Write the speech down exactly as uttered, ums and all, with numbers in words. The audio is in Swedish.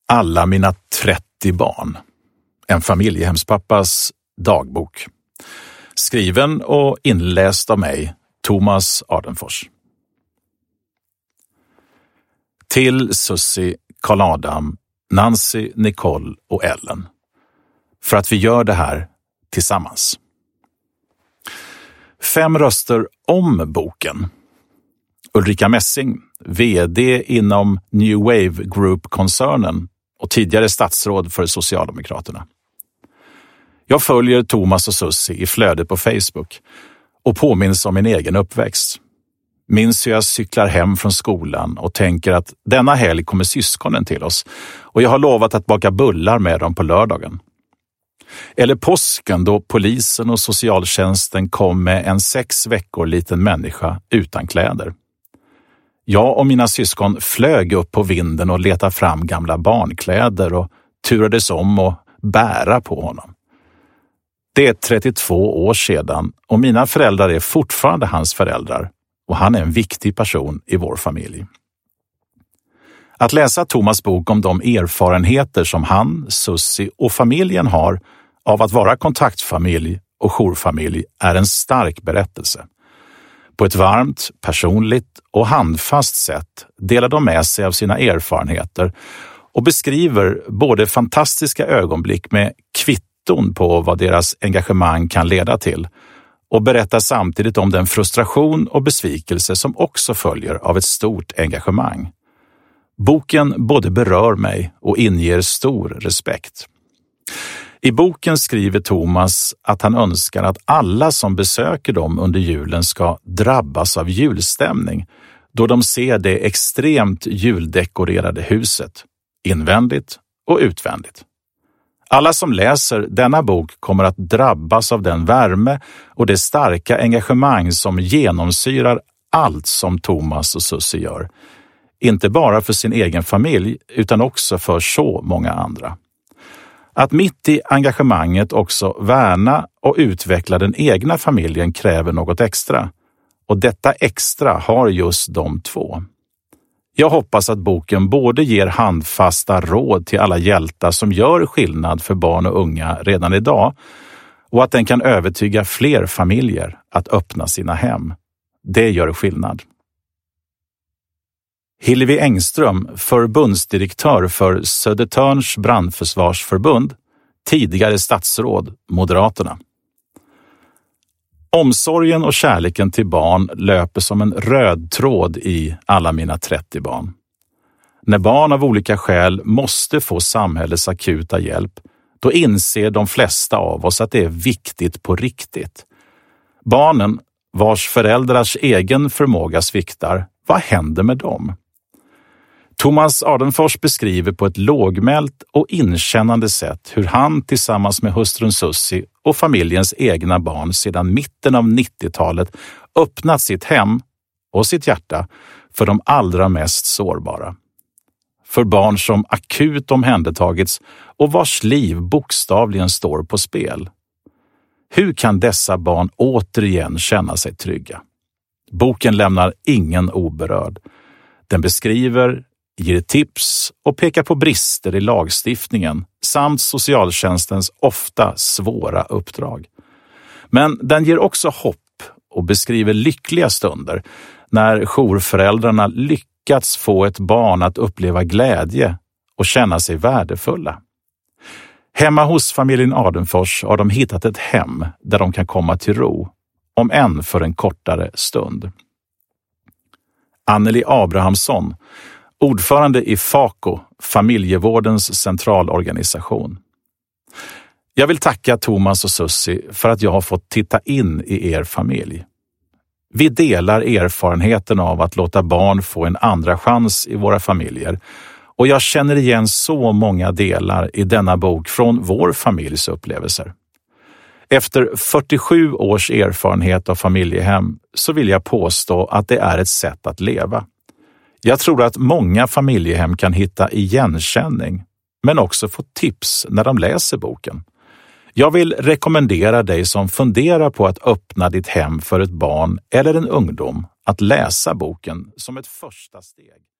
Alla mina trettio barn. En familjehemspappas dagbok. Skriven och inläst av mig, Thomas Ardenfors. Till Susie, Karl Adam, Nancy, Nicole och Ellen. För att vi gör det här tillsammans. Fem röster om boken. Ulrika Messing, vd inom New Wave Group-koncernen och tidigare statsråd för Socialdemokraterna. Jag följer Thomas och Susie i flödet på Facebook och påminns om min egen uppväxt. Minns hur jag cyklar hem från skolan och tänker att denna helg kommer syskonen till oss och jag har lovat att baka bullar med dem på lördagen. Eller påsken då polisen och socialtjänsten kom med en sex veckor liten människa utan kläder. Jag och mina syskon flög upp på vinden och letade fram gamla barnkläder och turades om och bära på honom. Det är trettiotvå år sedan och mina föräldrar är fortfarande hans föräldrar och han är en viktig person i vår familj. Att läsa Thomas bok om de erfarenheter som han, Susie och familjen har av att vara kontaktfamilj och jourfamilj är en stark berättelse. På ett varmt, personligt och handfast sätt delar de med sig av sina erfarenheter och beskriver både fantastiska ögonblick med kvitton på vad deras engagemang kan leda till och berättar samtidigt om den frustration och besvikelse som också följer av ett stort engagemang. Boken både berör mig och inger stor respekt. I boken skriver Thomas att han önskar att alla som besöker dem under julen ska drabbas av julstämning då de ser det extremt juldekorerade huset, invändigt och utvändigt. Alla som läser denna bok kommer att drabbas av den värme och det starka engagemang som genomsyrar allt som Thomas och Susie gör. Inte bara för sin egen familj utan också för så många andra. Att mitt i engagemanget också värna och utveckla den egna familjen kräver något extra. Och detta extra har just de två. Jag hoppas att boken både ger handfasta råd till alla hjältar som gör skillnad för barn och unga redan idag och att den kan övertyga fler familjer att öppna sina hem. Det gör skillnad. Hillevi Engström, förbundsdirektör för Södertörns brandförsvarsförbund, tidigare statsråd, Moderaterna. Omsorgen och kärleken till barn löper som en röd tråd i alla mina trettio barn. När barn av olika skäl måste få samhällets akuta hjälp, då inser de flesta av oss att det är viktigt på riktigt. Barnen, vars föräldrars egen förmåga sviktar, vad händer med dem? Thomas Ardenfors beskriver på ett lågmält och inkännande sätt hur han tillsammans med hustrun Susie och familjens egna barn sedan mitten av nittiotalet öppnat sitt hem och sitt hjärta för de allra mest sårbara. För barn som akut omhändertagits och vars liv bokstavligen står på spel. Hur kan dessa barn återigen känna sig trygga? Boken lämnar ingen oberörd. Den beskriver, ger tips och pekar på brister i lagstiftningen samt socialtjänstens ofta svåra uppdrag. Men den ger också hopp och beskriver lyckliga stunder när jourföräldrarna lyckats få ett barn att uppleva glädje och känna sig värdefulla. Hemma hos familjen Ardenfors har de hittat ett hem där de kan komma till ro, om än för en kortare stund. Anneli Abrahamsson, ordförande i FACO, Familjevårdens centralorganisation. Jag vill tacka Thomas och Susie för att jag har fått titta in i er familj. Vi delar erfarenheten av att låta barn få en andra chans i våra familjer och jag känner igen så många delar i denna bok från vår familjs upplevelser. Efter fyrtiosju års erfarenhet av familjehem så vill jag påstå att det är ett sätt att leva. Jag tror att många familjehem kan hitta igenkänning, men också få tips när de läser boken. Jag vill rekommendera dig som funderar på att öppna ditt hem för ett barn eller en ungdom att läsa boken som ett första steg.